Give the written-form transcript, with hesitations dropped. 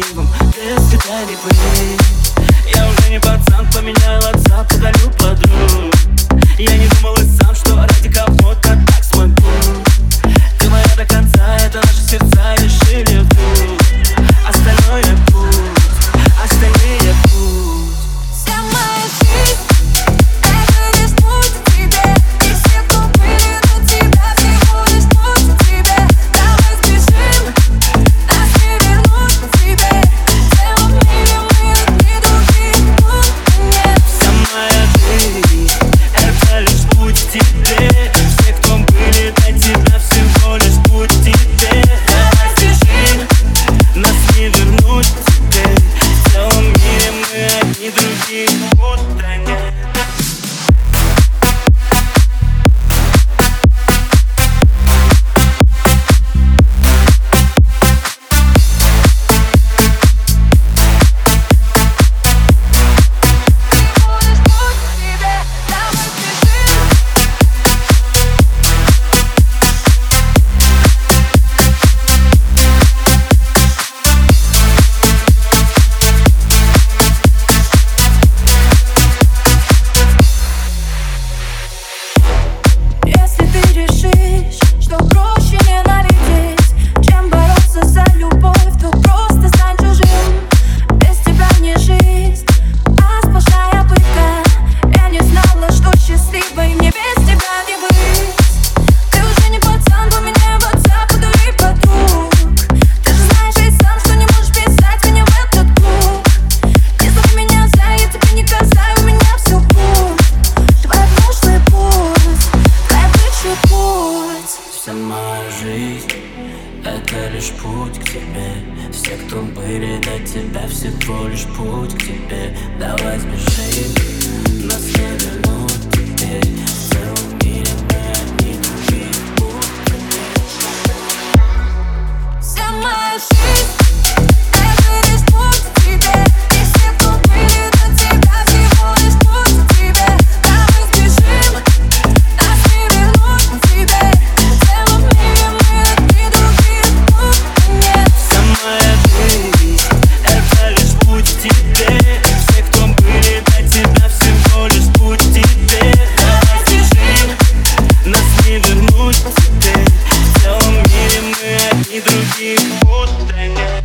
красивым, без деталей пылей. Я уже не пацан, поменял отца, подарю подруг. Я не думал и сам, что ради кого-то так смогу. Ты моя до конца, это наши сердца решили вдруг. Остальное путь, остальные путь. Вся моя жизнь — это лишь путь к тебе. И все, кто были до тебя, всего лишь путь к тебе. Давай сбежим, нас не вернуть к тебе. В целом мире мы одни, других тут нет. Вся моя жизнь — это лишь путь к тебе. Все, кто были до тебя, всего лишь путь к тебе. Давай сбежим, нас не вернуть к тебе. В целом мире мы одни, других будто нет. Всего лишь путь к тебе. Давай сбежим. Если ты решишь, что проще ненавидеть, чем бороться за любовь, то просто стань чужим. Без тебя не жизнь, а сплошная пытка. Я не знала, что счастливой мне без тебя не быть. Ты уже не пацан, поменяй в отца, подари подруг. Ты же знаешь и сам, что не можешь писать меня в этот клуб. Не зови меня за, я тебе не касаю, у меня все путь. Твой прошлый путь, твой бывший путь. Вся моя жизнь — это лишь путь к тебе. Все, кто были до тебя, всего лишь путь к тебе. Давай сбежим, нас не вернуть теперь. В целом мире мы одни, других будто нет. Вся моя жизнь — это лишь путь к тебе. И все, кто были до тебя, всего лишь путь к тебе. Давай сбежим, нас не вернуть к тебе. В целом мире мы одни, других будто нет. Вся моя жизнь — это лишь путь к тебе. Все, кто были до тебя, всего лишь путь к тебе. Давай сбежим, нас не вернуть к тебе. В целом мире мы одни, других будто нет.